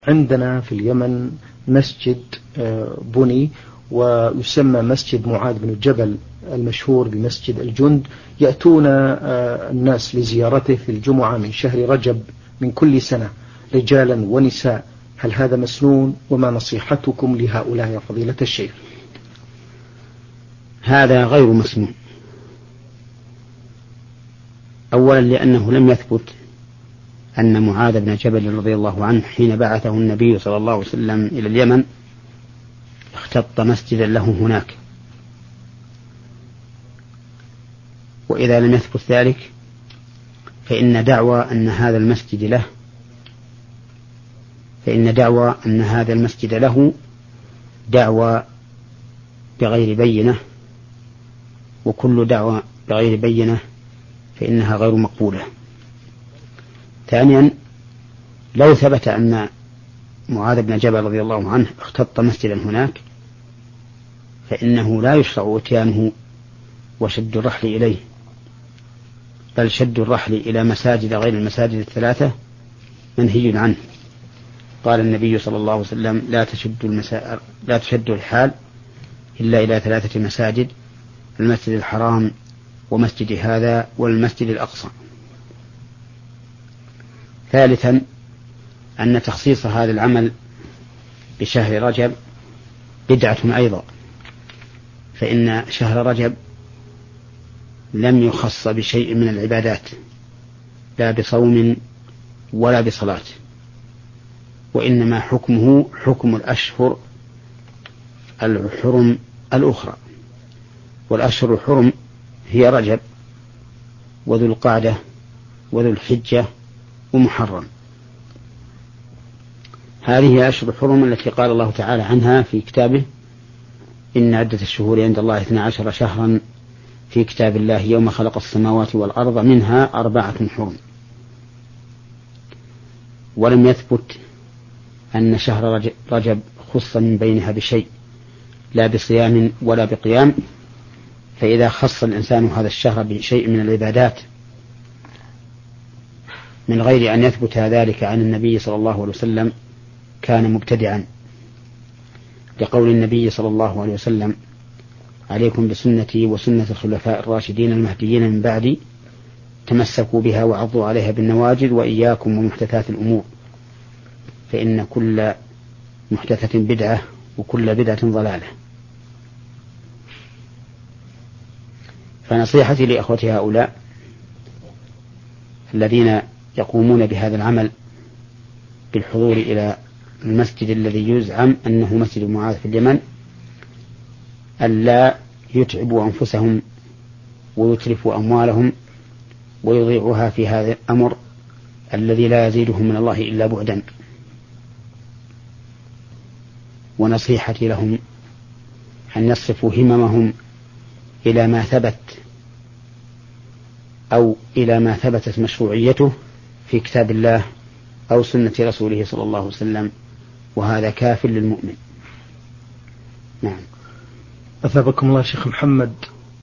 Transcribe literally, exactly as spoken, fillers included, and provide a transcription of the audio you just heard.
عندنا في اليمن مسجد بني ويسمى مسجد معاذ بن الجبل المشهور بمسجد الجند، يأتون الناس لزيارته في الجمعة من شهر رجب من كل سنة رجالا ونساء. هل هذا مسنون؟ وما نصيحتكم لهؤلاء يا فضيلة الشيخ؟ هذا غير مسنون. أولا لأنه لم يثبت أن معاذ بن جبل رضي الله عنه حين بعثه النبي صلى الله عليه وسلم إلى اليمن اختط مسجدا له هناك، وإذا لم يثبت ذلك فإن دعوى أن هذا المسجد له فإن دعوى أن هذا المسجد له دعوى بغير بينة، وكل دعوى بغير بينة فإنها غير مقبولة. ثانيا لو ثبت أن معاذ بن جبل رضي الله عنه اختط مسجدا هناك فإنه لا يشرع اتيانه وشد الرحل إليه، بل شد الرحل إلى مساجد غير المساجد الثلاثة منهي عنه. قال النبي صلى الله عليه وسلم لا تشد, المسا... لا تشد الرحال إلا إلى ثلاثة مساجد: المسجد الحرام ومسجد هذا والمسجد الأقصى. ثالثا أن تخصيص هذا العمل بشهر رجب بدعة أيضا، فإن شهر رجب لم يخص بشيء من العبادات لا بصوم ولا بصلاة، وإنما حكمه حكم الأشهر الحرم الأخرى، والأشهر الحرم هي رجب وذو القعدة وذو الحجة ومحرم. هذه أشهر الحرم التي قال الله تعالى عنها في كتابه: إن عدة الشهور عند الله اثنا عشر شهرا في كتاب الله يوم خلق السماوات والأرض منها أربعة حرم. ولم يثبت أن شهر رجب خص من بينها بشيء لا بصيام ولا بقيام، فإذا خص الإنسان هذا الشهر بشيء من العبادات من غير أن يثبت ذلك عن النبي صلى الله عليه وسلم كان مبتدعا، لقول النبي صلى الله عليه وسلم: عليكم بسنتي وسنة الخلفاء الراشدين المهديين من بعدي، تمسكوا بها وعضوا عليها بالنواجذ، وإياكم ومحدثات الأمور، فإن كل محدثة بدعة وكل بدعة ضلالة. فنصيحتي لأخوتي هؤلاء الذين يقومون بهذا العمل بالحضور إلى المسجد الذي يزعم أنه مسجد معاذ في اليمن ألا يتعبوا أنفسهم ويتلفوا أموالهم ويضيعوها في هذا الأمر الذي لا يزيدهم من الله إلا بعدا. ونصيحتي لهم أن يصرفوا هممهم إلى ما ثبت أو إلى ما ثبتت مشروعيته في كتاب الله أو سنة رسوله صلى الله عليه وسلم، وهذا كاف للمؤمن. نعم. أثابكم الله شيخ محمد.